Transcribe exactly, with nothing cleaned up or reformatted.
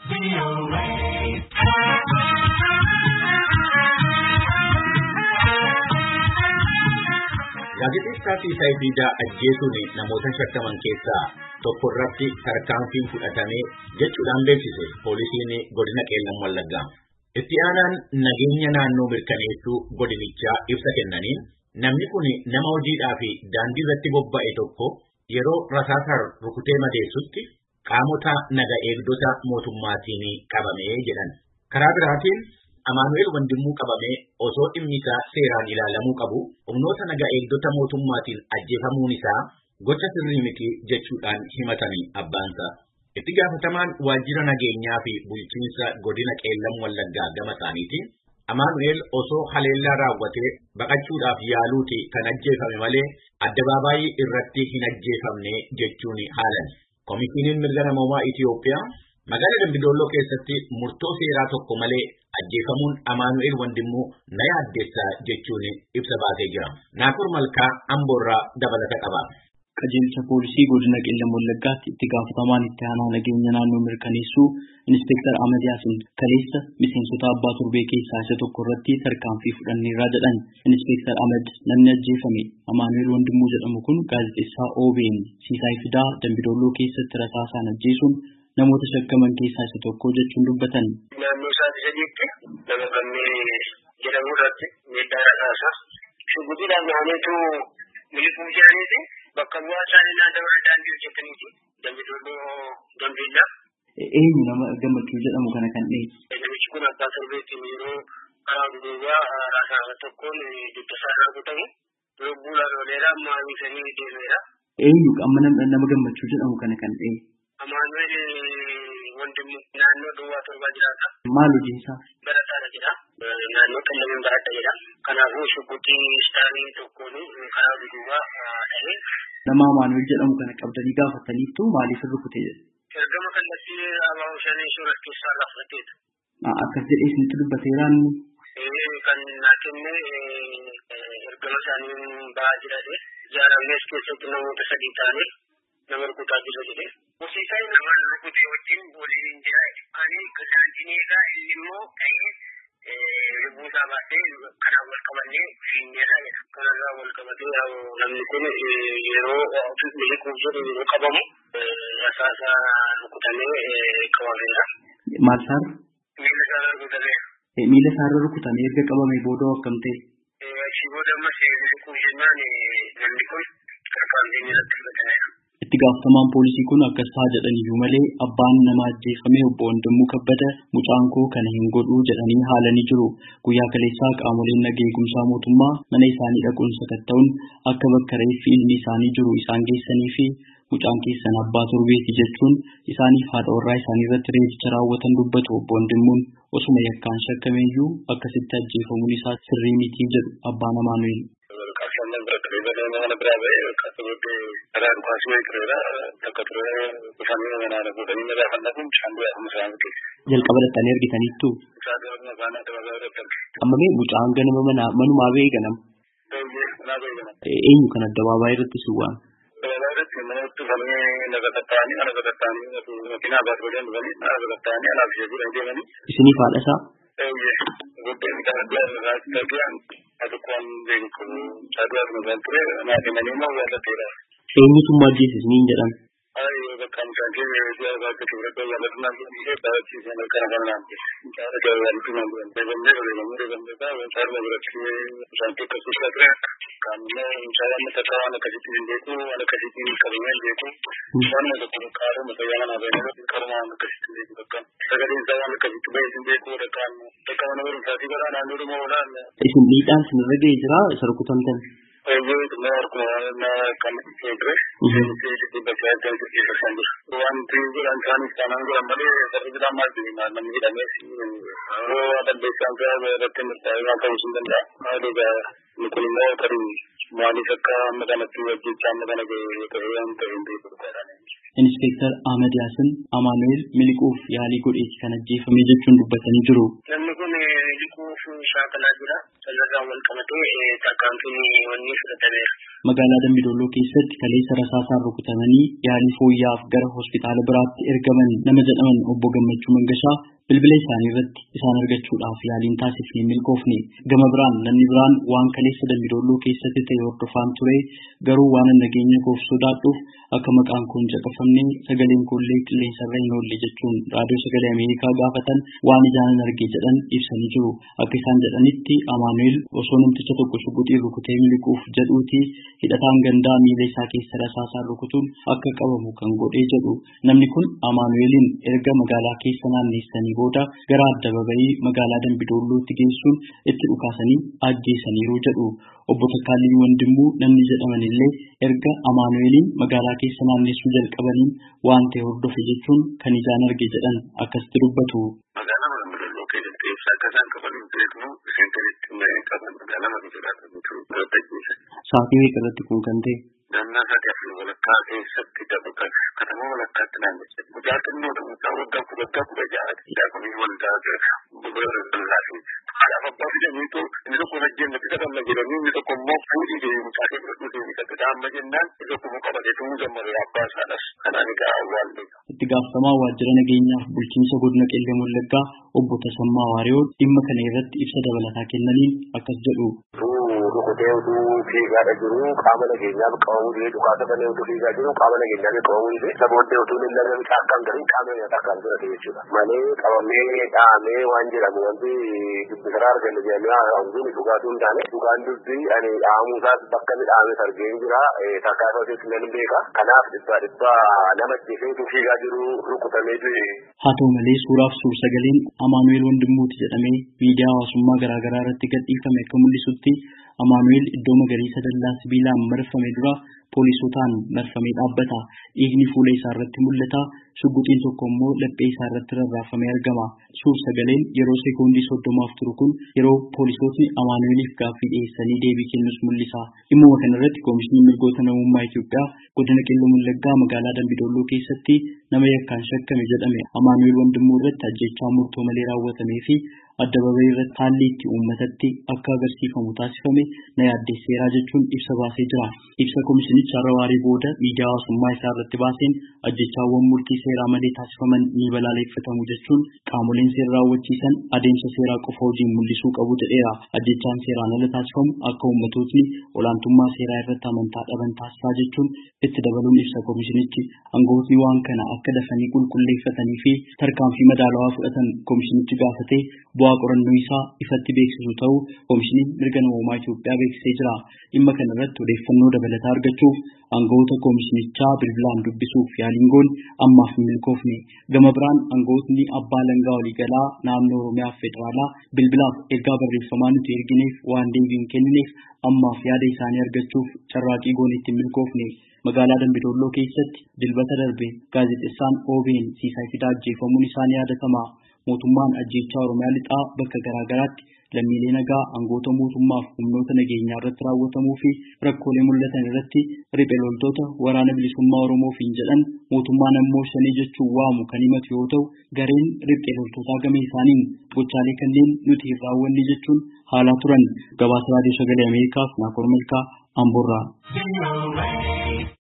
Gaazexeessaa fi Saayifiidaa ajjeesuun namoota shakkaman keessaa tokko irratti tarkaanfiin fudhatamee jechuudhaan beeksise poolisiin godina Qeellam Wallaggaa. Itti aanaan nageenya naannoo mirkaneessuu godinichaa ibsa kennaniin namni kun nama hojiidhaa fi daandii irratti bobba'e tokko yeroo rasaasaan rukutee madeessutti qaamota naga eegdota mootummaatiin qabamee jedhan. Karaa biraatiin Amaanu'eel Wandimuu qabamee osoo dhimmi isaa seeraan ilaalamuu qabu humnoota naga eegdota mootummaatiin ajjeefamuun isaa gocha sirrii miti jechuudhaan himatanii abbaansa. Itti gaafatamaan waajjira nageenyaa fi bulchiinsa godina Qeellam Wallaggaa gama isaaniitiin Amaanu'eel osoo haleellaa raawwatee baqachuudhaaf yaaluuti kan ajjeefame malee addabaabaayii irratti hin ajjeefamne jechuun haalan. Komishiiniin mirga namoomaa Itiyoophiyaa magaalaa Dambidolloo keessatti murtoo seeraa tokko malee ajjeefamuun Amaanu'eel Wandimuu na yaaddeessa jechuun ibsa baasee jira. Naakur Malkaa Amboorraa dabalata qaba. Qajeelcha poolisii godina Qeellam Wallaggaatti itti gaafatamaan itti aanaa nageenya naannoo mirkaneessuu Inspektar Ahmad Yaasin kaleessa miseensota abbaa turbee keessaa isa tokko irratti tarkaanfii fudhanneerra jedhan. Inspektar Ahmad namni ajjeefame Amaanu'eel Wandimuu jedhamu kun gaazexeessaa O B N Saayifiidaa Dambidolloo keessatti rasaasaan ajjeesuun namoota shakkaman keessaa isa tokko jechuun dubbatan. Naannoo isaatti sadiitti nama kanneen jedhamu irratti miidhaa rasaasaa shuggubiidhaan naanneetu miliquu jiraniiti bakka bu'aa isaanii naannawaa daandii hojjetaniiti Dambidolloo Dambiillaa. Eenyu nama Gammachuu jedhamu kana kan ta'e? Namichi kun abbaa torbeetiin yeroo karaa duubaa rasaasa tokkoon dugda isaarraa kutamu buulaan ooleeraa maamilanii deemeera. Eenyu amma nama Gammachuu jedhamu kana kan ta'e? Amaanu'eel Wandimuu naannoo duwwaa torbaa jiraata. Maal hojii isaa? Barataadha jedha. Naannoo Qellamiin baradha jedha. Kanaafuu shuggutii istaanii tokkoon karaa duubaa dhahee. Nama Amaanu'eel jedhamu kana qabdanii gaafataniittu maaliif rukute jedhe? Ergama kallattii abaa'uu shanii suuraa keessaa laafateetu. Akkas jedhee isinitti dubbateeraan? Kan naa kenne ergama isaanii ba'aa jirate. Jaaramnees keessatti namoota sadii ta'anii nama rukutaa jira jedhe. Hojii nama rukutee wajjin waliin jira. Ani daandii eegaa inni immoo ta'ee lubbuu isaa baasee kanaan wal qabannee fiinneerra jedha. Kanarraa wal qabatee namni kun yeroo miliquuf jedhu yeroo qabamu rasaasa rukutamee qabameera. Maal isaarra? Miila isaarra rukutameera. Miila isaarra rukutamee erga qabame booda akkam ta'e? Achii booda ammas miliquuf jennaan namni kun tarkaanfii irratti fudhatameera. Itti gaafatamaan poolisii kun akkas ta'a jedhaniyyuu malee abbaan nama ajjeefame obbo Wandimuu Kabbada mucaan koo kana hin godhuu jedhanii haalanii jiru. Guyyaa kaleessaa qaamoleen nageenya eegumsaa mootummaa mana isaanii dhaquun sakatta'uun akka bakka reeffi ilmi isaanii jiru isaan geessanii fi mucaan keessan abbaa torbeeti jechuun isaaniif haadha warraa isaanii irratti reebicha raawwatan dubbatu obbo Wandimuun osuma yakkaan shakkameeyyuu akkasitti ajjeefamuun isaa sirrii miti jedhu abbaan Amaanu'eel. Jalqaba dhattanii argitaniittu? Qammamee mucaan ganama mana manumaa ba'ee ganama? Eenyu kan addabaabaayii irratti si waan? Isiniif haadha isaa? Eenyutummaa ajjeesisniin jedhan? Isin miidhaan sinirra ga'ee jira isa rukutamtan? Inspektar Ahmad Yaasin Amaanu'eel miliquuf yaalii godheeti kan ajjeefame jechuun dubbatanii jiru. Namni kun miliquuf shaakalaa jira. Sanarraan wal qabatee tarkaanfiin wanni fudhatameera. Magaalaa Dambidolloo keessatti kaleessa rasaasaan rukutamanii yaalii fooyyaaf gara hospitaala biraatti ergaman nama jedhaman obbo Gammachuu Mangashaa bilbila isaanii irratti isaan argachuudhaaf yaaliin taasifnee milkoofne. Gama biraan namni biraan waan kaleessa Dambidolloo keessatti ta'e hordofaan ture garuu waan nageenya koof sodaadhuuf akka maqaan kun caqafamne sagaleen koollee qilleensarra hin oolle jechuun raadiyoo sagalee Ameerikaa gaafatan waan ijaan arge jedhan ibsanii jiru. Akka isaan jedhanitti Amaanuel osoo namticha tokko shuguxii rukutee miliquuf jedhuuti hidhataan gandaa miila isaa keessa rasaasaan rukutuun akka qabamu kan godhee jedhu. Namni kun Amaanuelin erga magaalaa keessa naanneessanii booda gara addababayii magaalaa Dambidollootti geessuun itti dhukaasanii ajjeesaniiru jedhu. Obbo Takkaalii Wandimuu namni jedhaman illee erga Amaanuelin magaalaa keessa naanneessuu jalqabaniin waan ta'e hordofe jechuun kan ijaan arge jedhan akkasitti dubbatu. Magaalaa Dambidolloo keessatti ibsa akkasaan qaban beeknu seentaritti mee qaban magaalaa magaalaa Dambidolloo Saatii irratti kun kan ta'e. Naannoo sa'aatii afur walakkaa keessatti dabakan katama walakkaatti naannessa. Guyyaa xinnoo ta'uu waggaa kudha kudha ja'aati. Daakuni waldaa bal'aa fi haadhaaf abbaa fidaniitu inni tokko najjeen natti kadhanna jedhanii inni tokko immoo fuudhii deemsaa keessatti dhufee kadhata amma jennaan inni tokko immoo qabatee tumuu gammadee abbaa isaadhas kanaan egaa awwaallee. Itti gaafatamaa waajjira nageenyaaf bulchiinsa godina Qellem Wallaggaa obbo Tasammaa Waariyoo dhimma kana irratti ibsa dabalataa kennaniin akkas jedhu. Rukutee utuu fiigaa jiru qaama nageenyaaf qabamuu dhibee dhukaasa banee utuu fiigaa jiru qaama nageenyaaf qabamuu dhibee sabooddee utuu hin lallabiin akkaan garii qaama nageenyaa akkaan godhate jechuudha. Malee qabamee dhahamee waan jedhamu wanti dubbisaraa arganne jedhamee haasa'uun dhugaatuu hin taane dhugaan dubbii ani dhahamuu isaas bakka inni dhahames argeen jira takkaasaas nan beeka. Kanaaf dhibbaa dhibbaa nama ajjeesee utuu fiigaa jiru rukutamee jiru. Haa ta'u malee suuraaf suur sagaleen Amaanuel Wandimuuti jedhamee miidiyaa hawaasummaa garaagaraa irratti gadhiifame akka mul'isutti Amaanuel iddoo magariisa dallaa sibiilaan marfame dura poolisotaan marfamee dhaabbata. Dhiigni fuula isaa irratti mul'ata. Shuguxiin tokko immoo laphee isaa irratti rarraafamee argama. Suur sagaleen yeroo sekoondii soddomaaf turu kun yeroo poolisootni Amaanueliif gaaffii dhiyeessanii deebii kennus mul'isa. Dhimma kana irratti Koomishiniin Mirgoota Namummaa Itoophiyaa godina Qellem Wallaggaa magaalaa Dambidolloo keessatti nama yakkaan shakkame jedhame Amaanuel Wandimuu irratti ajjeechaa murtoo malee raawwatamee fi addababayii irratti haalli itti uummatatti akka agarsiifamu taasifame na yaaddeesseeraa jechuun ibsa baasee jira. Ibsa koomishinicha har'a waarii booda miidiyaa hawaasummaa isaa irratti baaseen ajjechaawwan murtii seeraa malee taasifaman ni balaaleffatamu jechuun qaamoleen seera raawwachiisan adeemsa seeraa qofa hojiin mul'isuu qabu jedheera. Ajjechaan seeraan ala taasifamu akka uummattootni olaantummaa seeraa irratti amantaa dhaban taasisaa jechuun itti dabaluun ibsa koomishinichi aangawootni waan kana akka dafanii qulqulleeffatanii fi tarkaanfii madaalawaa fudhatan koomishinichi gaafatee bu'aa qorannoo isaa ifatti beeksisu ta'uu Koomishiniin Mirga Namummaa Itoophiyaa beeksisee jira. Dhimma kana irratti odeeffannoo dabalataa argachuuf aangawoota koomishinichaa bilbilaan dubbisuuf yaaliin goone ammaaf hin milkoofne. Gama biraan aangawootni abbaa alangaa waliigalaa naannoo Oromiyaa Federaalaa bilbilaaf ergaa barreeffamaa nuti ergineef waan deebii hin kennineef ammaaf yaada isaanii argachuuf carraaqii goone itti hin milkoofne. Magaalaa Dambidolloo keessatti dilbata darbe gaazexeessaan O B N Siisaay Fidaa ajjeefamuun isaanii yaadatama. Mootummaan ajjeechaa Oromiyaa lixaa bakka garaa garaatti lammiilee nagaa aangawoota mootummaaf humnoota nageenyaa irratti raawwatamuu fi rakkoolee mul'atan irratti riphee loltoota waraana bilisummaa Oromoofiin jedhan mootummaan ammoo shanee jechuun waamu kan himatu yoo ta'u gareen riphee loltootaa gama isaaniin gochaalee kanneen nuti hin raawwanne jechuun haalaa turan. Gabaasa raadiyoo sagalee Ameerikaaf Naakoor Malkaa Amboorraa.